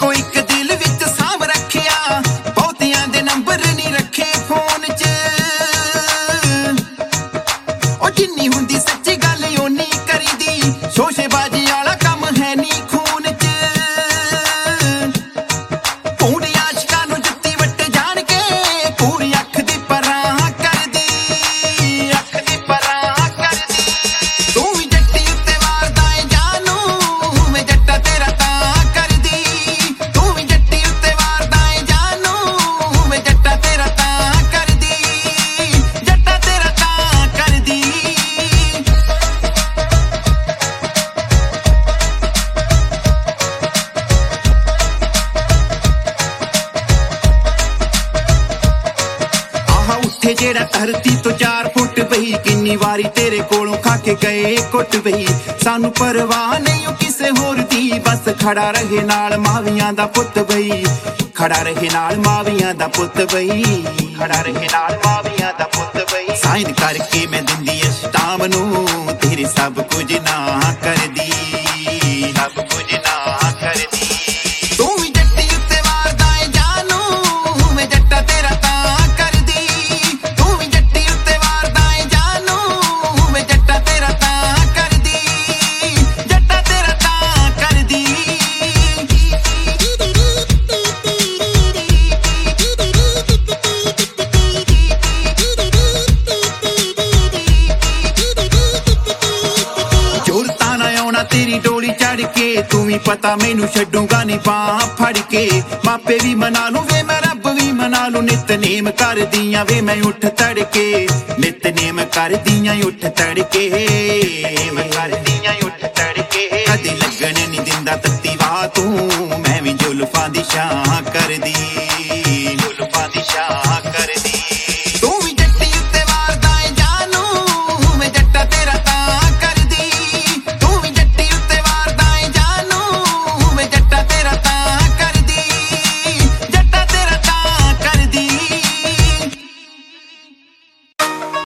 ਇੱਕੋ ਇੱਕ ਦਿਲ ਵਿੱਚ ਸਾਂਭ ਰੱਖਿਆ ਬਹੁਤਿਆਂ ਦੇ ਨੰਬਰ ਨਹੀਂ ਰੱਖੇ ਫੋਨ 'ਚ ਉਹ ਜਿੰਨੀ ਹੁੰਦੀ ਸੱਚੀ ਗੱਲ ਓਨੀ ਕਰੀਦੀ ਸ਼ੋਸ਼ੇਬਾਜ਼ੀ ਵਾਲਾ ਕੰਮ ਹੈ ਨਹੀਂ ਖੂਨ 'ਚ ਪੂਰੀ ਆਸ਼ਕਾਂ ਨੂੰ ਜੁੱਤੀ ਵੱਟ ਜਾਣ ਕੇ ਪੂਰੀ ਅੱਖ ਦੀ ਪਰਾਂ ਕਰਦੀ ਤੂੰ ਵੀ ਜੱਟੀ ਉੱਤੇ ਵਾਰਦਾ ਏ ਜਾਨੂ ਮੈਂ ਜੱਟਾ ਤੇਰਾ ਤਾਂ ਕਰਦੀ ਤੂੰ ਵੀ ਜੱਟੀ ਉੱਤੇ ਵਾਰਦਾ ਏ ਜਾਨੂ ਮੈਂ ਜੱਟਾ ਤੇਰਾ ਤਾਂ ਕਰਦੀ ਜੱਟਾ ਤੇਰਾ ਤਾਂ ਕਰਦੀ ਉੱਥੇ ਜਿਹੜਾ ਧਰਤੀ ਤੋਂ 4 ਫੁੱਟ ਬਈ ਕਿੰਨੀ ਵਾਰੀ ਤੇਰੇ ਕੋਲੋਂ ਖਾ ਕੇ ਗਏ ਕੁੱਟ ਬਈ ਸਾਨੂੰ ਪਰਵਾਹ ਨਹੀਂ ਉਹ ਕਿਸੇ ਹੋਰ ਦੀ ਬਸ ਖੜਾ ਰਹੇ ਨਾਲ ਮਾਵੀਆਂ ਦਾ ਪੁੱਤ ਬਈ ਖੜਾ ਰਹੇ ਨਾਲ ਮਾਵੀਆਂ ਦਾ ਪੁੱਤ ਬਈ ਖੜਾ ਰਹੇ ਨਾਲ ਮਾਵੀਆਂ ਦਾ ਪੁੱਤ ਬਈ ਸਾਈਨ ਕਰਕੇ ਮੈਂ ਦਿੰਦੀ ਐ ਸਟਾਮ ਨੂੰ ਤੇਰੇ ਸਭ ਕੁਝ ਨਾ ਕਰਦੀ ਸਭ ਕੁਝ ਨਾ ਕਰਦੀ ਤੂੰ ਵੀ ਜੱਟੀ ਉੱਤੇ ਵਾਰਦਾ ਏ ਜਾਨੂ ਮੈਂ ਜੱਟਾ ਤੇਰਾ ਤਾਂ ਕਰਦੀ ਤੂੰ ਵੀ ਜੱਟੀ ਉੱਤੇ ਵਾਰਦਾ ਏ ਜਾਨੂ ਮੈਂ ਜੱਟਾ ਤੇਰਾ ਤਾਂ ਕਰਦੀ ਜੱਟਾ ਤੇਰਾ ਤਾਂ ਕਰਦੀ ਜ਼ੋਰਤਾਂ ਨਾ ਆਉਣਾ ਤੇਰੀ ਡੋਲੀ ਚੜ ਕੇ ਤੂੰ ਵੀ ਪਤਾ ਮੈਨੂੰ ਛੱਡੂਗਾ ਨਹੀਂ ਬਾਂਹ ਫੜ ਕੇ ਮਾਪੇ ਵੀ ਮਨਾ ਲੂੰ ਵੇ ਮੈਂ ਰੱਬ ਵੀ ਮਨਾ ਲੂੰ ਨਿਤਨੇਮ ਕਰਦੀਆਂ ਵੇ ਮੈਂ ਉੱਠ ਤੜਕੇ ਨਿਤਨੇਮ ਕਰਦੀਆਂ ਉੱਠ ਤੜਕੇ ਮੈਂ ਕਰਦੀਆਂ ਉੱਠ ਤੜਕੇ ਕਦੇ ਲੱਗਣ ਨਹੀਂ ਦਿੰਦਾ ਤੱਤੀ ਵਾਹ ਤੂੰ ਮੈਂ ਵੀ ਜ਼ੁਲਫਾਂ ਦੀ ਛਾਂ ਕਰਦੀ ਜ਼ੁਲਫਾਂ ਦੀ ਛਾਂ